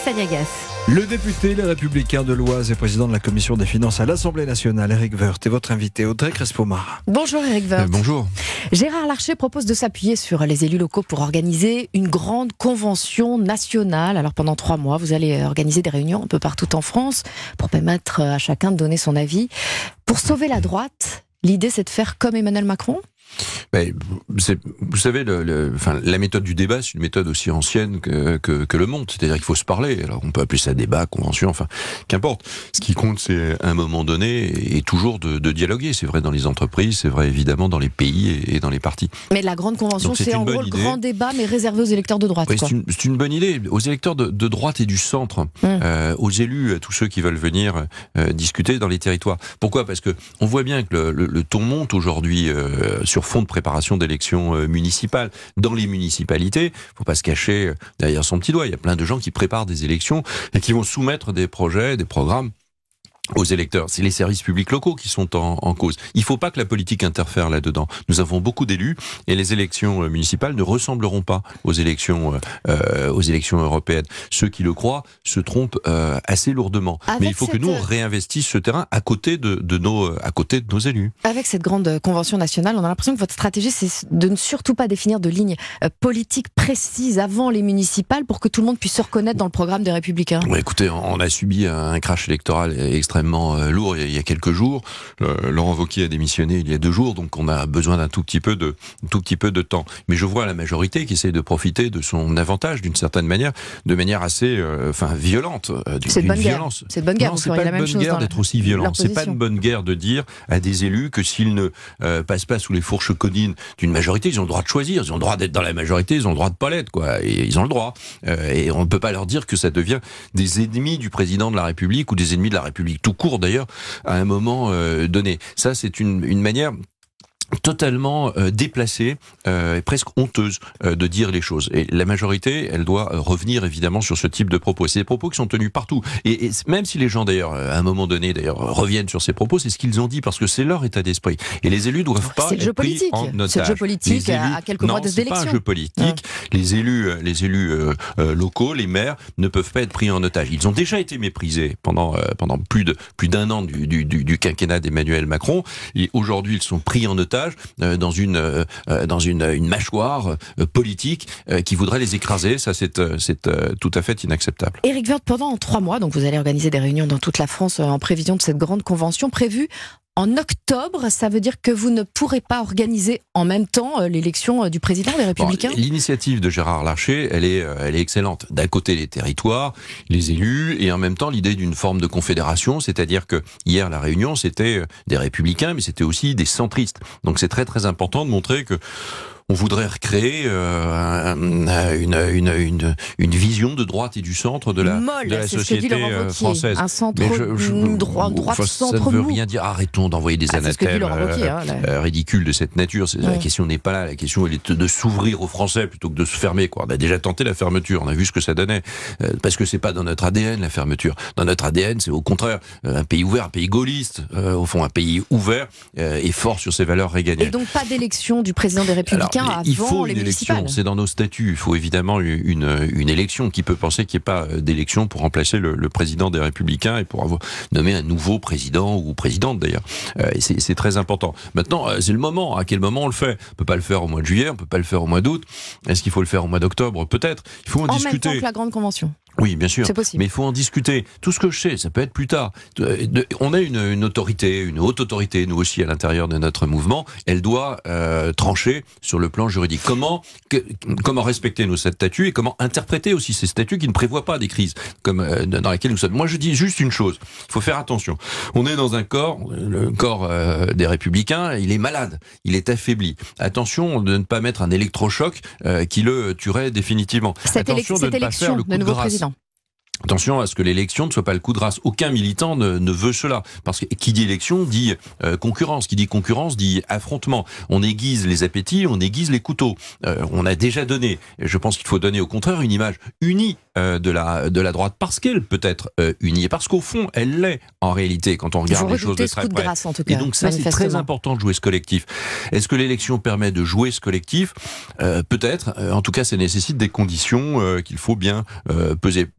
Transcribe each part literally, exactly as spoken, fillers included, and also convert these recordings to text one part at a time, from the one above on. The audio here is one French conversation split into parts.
Saniagas. Le député Les Républicains de l'Oise et président de la Commission des Finances à l'Assemblée nationale, Éric Woerth, est votre invité, Audrey Crespo-Mara. Bonjour Éric Woerth. Euh, bonjour. Gérard Larcher propose de s'appuyer sur les élus locaux pour organiser une grande convention nationale. Alors pendant trois mois, vous allez organiser des réunions un peu partout en France pour permettre à chacun de donner son avis. Pour sauver la droite, l'idée c'est de faire comme Emmanuel Macron ? Ben, vous savez, le, le, enfin, la méthode du débat, c'est une méthode aussi ancienne que, que, que le monde. C'est-à-dire qu'il faut se parler. Alors, on peut appeler ça débat, convention, enfin, qu'importe. Ce qui compte, c'est à un moment donné, et toujours de, de dialoguer. C'est vrai dans les entreprises, c'est vrai évidemment dans les pays et, et dans les partis. Mais la grande convention, c'est, c'est en gros le grand débat, mais réservé aux électeurs de droite. Oui, quoi. C'est, une, c'est une bonne idée. Aux électeurs de, de droite et du centre, mmh. euh, aux élus, à tous ceux qui veulent venir euh, discuter dans les territoires. Pourquoi ? Parce que on voit bien que le, le, le ton monte aujourd'hui euh, sur fond de préparation d'élections euh, municipales. Dans les municipalités, faut pas se cacher euh, derrière son petit doigt. Il y a plein de gens qui préparent des élections et qui vont soumettre des projets, des programmes aux électeurs. C'est les services publics locaux qui sont en, en cause. Il ne faut pas que la politique interfère là-dedans. Nous avons beaucoup d'élus et les élections municipales ne ressembleront pas aux élections, euh, aux élections européennes. Ceux qui le croient se trompent euh, assez lourdement. Avec Mais il faut cette... que nous on réinvestisse ce terrain à côté de, de nos, à côté de nos élus. Avec cette grande convention nationale, on a l'impression que votre stratégie, c'est de ne surtout pas définir de lignes politiques précises avant les municipales pour que tout le monde puisse se reconnaître dans le programme des Républicains. Ouais, écoutez, on a subi un crash électoral extrêmement lourd il y a quelques jours. Euh, Laurent Wauquiez a démissionné il y a deux jours, donc on a besoin d'un tout petit peu de, tout petit peu de temps. Mais je vois la majorité qui essaie de profiter de son avantage d'une certaine manière, de manière assez, euh, enfin, violente. Euh, c'est de bonne violence. guerre. C'est de bonne guerre. Non, vous c'est pas la de même bonne guerre d'être aussi violent. C'est pas de bonne guerre de dire à des élus que s'ils ne euh, passent pas sous les fourches codines d'une majorité, ils ont le droit de choisir, ils ont le droit d'être dans la majorité, ils ont le droit de pas l'être, quoi. Et ils ont le droit. Euh, et on ne peut pas leur dire que ça devient des ennemis du président de la République ou des ennemis de la République tout court d'ailleurs à un moment euh, donné. Ça, c'est une, une manière totalement euh, déplacée euh, et presque honteuse euh, de dire les choses. Et la majorité, elle doit euh, revenir évidemment sur ce type de propos. C'est des propos qui sont tenus partout. Et, et même si les gens d'ailleurs, à un moment donné, d'ailleurs, reviennent sur ces propos, c'est ce qu'ils ont dit parce que c'est leur état d'esprit. Et les élus doivent pas être pris en otage. C'est le jeu politique élus, à quelques mois des élections. Non, c'est pas un jeu politique. Ah. Les élus, les élus euh, euh, locaux, les maires, ne peuvent pas être pris en otage. Ils ont déjà été méprisés pendant euh, pendant plus de plus d'un an du, du, du, du quinquennat d'Emmanuel Macron. Et aujourd'hui, ils sont pris en otage dans une euh, dans une, une mâchoire euh, politique euh, qui voudrait les écraser. Ça, c'est euh, c'est euh, tout à fait inacceptable. Éric Woerth, pendant trois mois, donc vous allez organiser des réunions dans toute la France euh, en prévision de cette grande convention prévue en octobre. Ça veut dire que vous ne pourrez pas organiser en même temps euh, l'élection euh, du président des Républicains. Bon, l'initiative de Gérard Larcher, elle est, euh, elle est excellente. D'un côté, les territoires, les élus, et en même temps l'idée d'une forme de confédération, c'est-à-dire que hier la réunion, c'était des Républicains, mais c'était aussi des centristes. Donc c'est très très important de montrer que on voudrait recréer euh, une, une, une, une vision de droite et du centre de la, Molle, de la société Wauquiez, française. Un centre je, je, droit, droite, enfin, centre ça ne veut mou. rien dire. Arrêtons d'envoyer des ah, anathèmes Wauquiez, hein, euh, ridicules de cette nature. C'est, ouais. La question n'est pas là. La question, elle est de s'ouvrir aux Français plutôt que de se fermer. Quoi. On a déjà tenté la fermeture. On a vu ce que ça donnait. Euh, parce que c'est pas dans notre A D N la fermeture. Dans notre A D N, c'est au contraire un pays ouvert, un pays gaulliste. Euh, au fond, un pays ouvert euh, et fort sur ses valeurs réganiennes. Et donc pas d'élection du président des Républicains Alors, avant il faut les élection, c'est dans nos statuts. Il faut évidemment une, une élection. Qui peut penser qu'il n'y ait pas d'élection pour remplacer le, le président des Républicains et pour avoir nommé un nouveau président ou présidente d'ailleurs. Euh, et c'est, c'est très important. Maintenant, c'est le moment. À quel moment on le fait ? On peut pas le faire au mois de juillet, on peut pas le faire au mois d'août. Est-ce qu'il faut le faire au mois d'octobre ? Peut-être. Il faut en, en discuter. En même temps que la grande convention. Oui, bien sûr. C'est possible. Mais il faut en discuter. Tout ce que je sais, ça peut être plus tard. De, de, on a une, une autorité, une haute autorité, nous aussi, à l'intérieur de notre mouvement. Elle doit euh, trancher sur le plan juridique. Comment, que, comment respecter nos statuts et comment interpréter aussi ces statuts qui ne prévoient pas des crises comme euh, dans lesquelles nous sommes. Moi, je dis juste une chose. Il faut faire attention. On est dans un corps, le corps euh, des Républicains, il est malade. Il est affaibli. Attention de ne pas mettre un électrochoc euh, qui le tuerait définitivement. Cette, Attention élec- de ne pas faire le coup de, de grâce. Président. Attention à ce que l'élection ne soit pas le coup de grâce. Aucun militant ne, ne veut cela. Parce que qui dit élection dit euh, concurrence. Qui dit concurrence dit affrontement. On aiguise les appétits, on aiguise les couteaux. Euh, on a déjà donné, je pense qu'il faut donner au contraire une image unie euh, de la de la droite parce qu'elle peut être euh, unie et parce qu'au fond elle l'est en réalité quand on regarde les choses de très près. Grâce, en tout cas, et donc ça c'est très important de jouer ce collectif. Est-ce que l'élection permet de jouer ce collectif ? euh, Peut-être. Euh, en tout cas, ça nécessite des conditions euh, qu'il faut bien euh, peser. Aucun militant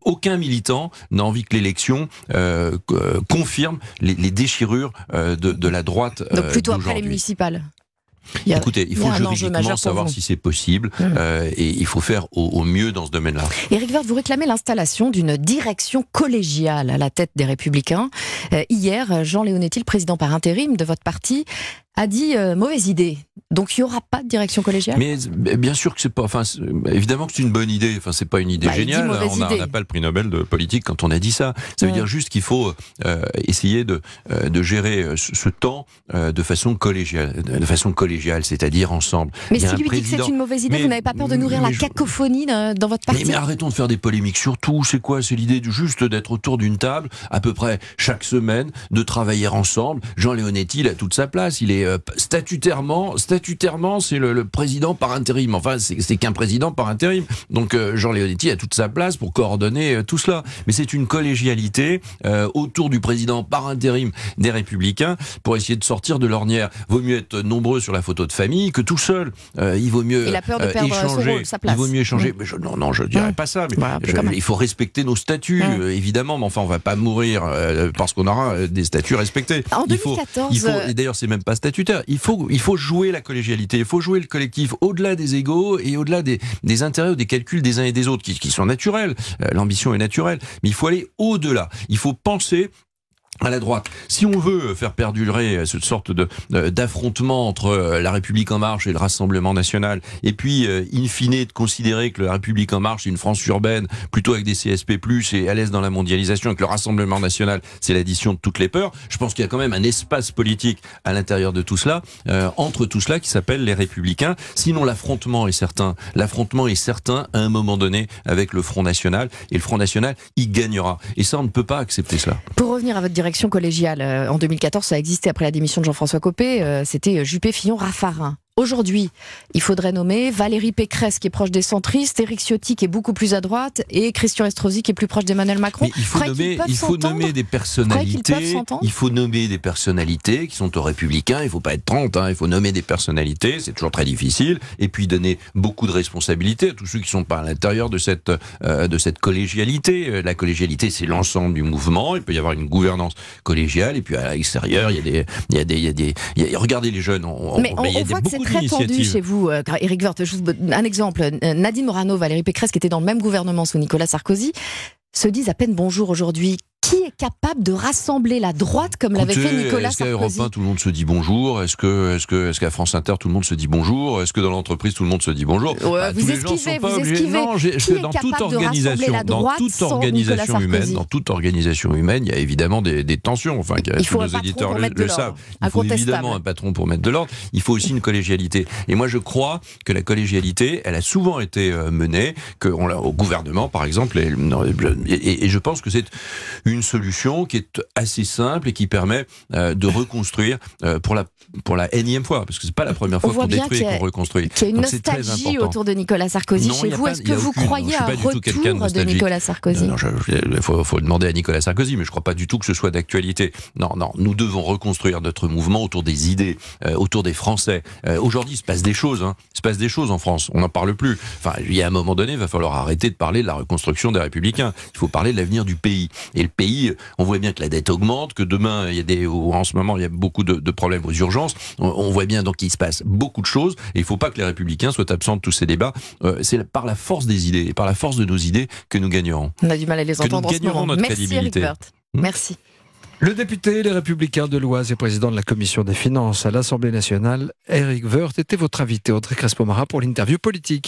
militant n'a envie que l'élection euh, confirme les, les déchirures euh, de, de la droite euh, Donc plutôt après les d'aujourd'hui. municipales. Il y a, Écoutez, il faut il juridiquement savoir si c'est possible mmh. euh, et il faut faire au, au mieux dans ce domaine-là. Éric Woerth, vous réclamez l'installation d'une direction collégiale à la tête des Républicains. Euh, hier, Jean Leonetti, le président par intérim de votre parti, a dit euh, mauvaise idée. Donc il n'y aura pas de direction collégiale. Mais bien sûr que c'est pas. Enfin, c'est, évidemment que c'est une bonne idée. Enfin, c'est pas une idée bah, géniale. On n'a pas le prix Nobel de politique quand on a dit ça. Ça veut mmh. dire juste qu'il faut euh, essayer de, euh, de gérer ce, ce temps euh, de façon collégiale, de façon collégiale, c'est-à-dire ensemble. Mais si lui président... dit que c'est une mauvaise idée, mais, vous n'avez pas peur de nourrir la cacophonie je... dans votre parti? mais, mais arrêtons de faire des polémiques sur tout. C'est quoi? C'est l'idée de juste d'être autour d'une table, à peu près chaque semaine, de travailler ensemble. Jean Leonetti, il a toute sa place. Il est euh, statutairement, statutairement, c'est le, le président par intérim. Enfin, c'est, c'est qu'un président par intérim. Donc, euh, Jean Leonetti a toute sa place pour coordonner euh, tout cela. Mais c'est une collégialité euh, autour du président par intérim des Républicains pour essayer de sortir de l'ornière. Vaut mieux être nombreux sur la photo de famille que tout seul. Euh, il vaut mieux il a peur de perdre euh, échanger. Son rôle, sa place. Il vaut mieux échanger. Mmh. Mais je, non, non, je dirais mmh. pas ça. Mais voilà, je, il faut respecter nos statuts, mmh. euh, évidemment. Mais enfin, on va pas mourir euh, parce qu'on aura euh, des statuts respectés. En il deux mille quatorze, faut, il faut, et d'ailleurs, c'est même pas statutaire. Il faut, il faut jouer la collégialité. Il faut jouer le collectif au-delà des égos et au-delà des, des intérêts ou des calculs des uns et des autres qui, qui sont naturels. Euh, l'ambition est naturelle. Mais il faut aller au-delà. Il faut penser à la droite. Si on veut faire perdurer cette sorte de d'affrontement entre la République en marche et le Rassemblement national, et puis in fine de considérer que la République en marche c'est une France urbaine, plutôt avec des C S P plus, et à l'aise dans la mondialisation, et que le Rassemblement national c'est l'addition de toutes les peurs, je pense qu'il y a quand même un espace politique à l'intérieur de tout cela, euh, entre tout cela qui s'appelle les Républicains. Sinon l'affrontement est certain. L'affrontement est certain à un moment donné avec le Front National, et le Front National il gagnera. Et ça on ne peut pas accepter cela. Pour revenir à votre direction collégiale, en deux mille quatorze, ça a existé après la démission de Jean-François Copé, euh, c'était Juppé, Fillon, Raffarin. Aujourd'hui, il faudrait nommer Valérie Pécresse qui est proche des centristes, Éric Ciotti qui est beaucoup plus à droite et Christian Estrosi qui est plus proche d'Emmanuel Macron. Mais il faut nommer, il faut nommer des personnalités. Il faut nommer des personnalités qui sont aux Républicains. Il faut pas être trente. Hein, il faut nommer des personnalités. C'est toujours très difficile. Et puis donner beaucoup de responsabilités à tous ceux qui sont pas à l'intérieur de cette euh, de cette collégialité. La collégialité, c'est l'ensemble du mouvement. Il peut y avoir une gouvernance collégiale. Et puis à l'extérieur, il y a des, il y a des, il y a des. Il y a, regardez les jeunes. On, Mais on, on, il y a on voit des, que c'est très tendu chez vous, euh, Éric Woerth. Un exemple, Nadine Morano, Valérie Pécresse, qui étaient dans le même gouvernement sous Nicolas Sarkozy, se disent à peine bonjour aujourd'hui. Qui est capable de rassembler la droite comme l'avait fait Nicolas Sarkozy? Est-ce qu'à Sarkozy Europe un, tout le monde se dit bonjour? Est-ce que, est-ce que, est-ce qu'à France Inter, tout le monde se dit bonjour? Est-ce que dans l'entreprise, tout le monde se dit bonjour? ouais, bah, Vous esquivez, vous esquivez. Non, j'ai, Qui est dans capable toute organisation, la droite dans toute organisation humaine, dans toute organisation humaine, il y a évidemment des, des tensions. Enfin, il faut nos un éditeurs le, le savent. Il faut évidemment un patron pour mettre de l'ordre. Il faut aussi une collégialité. Et moi, je crois que la collégialité, elle a souvent été menée, que on l'a, au gouvernement, par exemple, et, et, et je pense que c'est une solution qui est assez simple et qui permet euh, de reconstruire euh, pour la pour la énième fois, parce que c'est pas la première fois qu'on détruit et qu'on reconstruit. Qu'il y a une Donc, nostalgie autour de Nicolas Sarkozy non, chez vous. Est-ce que vous aucune, croyez à un retour de, de Nicolas Sarkozy? Non, il faut, faut demander à Nicolas Sarkozy, mais je crois pas du tout que ce soit d'actualité. Non, non, nous devons reconstruire notre mouvement autour des idées, euh, autour des Français. Euh, aujourd'hui, il se passe des choses. Hein. Il se passe des choses en France. On n'en parle plus. Enfin, il y a un moment donné, il va falloir arrêter de parler de la reconstruction des Républicains. Il faut parler de l'avenir du pays. Et le pays, on voit bien que la dette augmente, que demain, il y a des, en ce moment, il y a beaucoup de, de problèmes aux urgences. On, on voit bien donc qu'il se passe beaucoup de choses. Et il ne faut pas que les Républicains soient absents de tous ces débats. Euh, c'est par la force des idées et par la force de nos idées que nous gagnerons. On a du mal à les que entendre nous en ce moment. Notre Merci Éric Woerth. Mmh. Merci. Le député Les Républicains de l'Oise et président de la Commission des Finances à l'Assemblée nationale, Éric Woerth, était votre invité, Audrey Crespo-Mara, pour l'interview politique.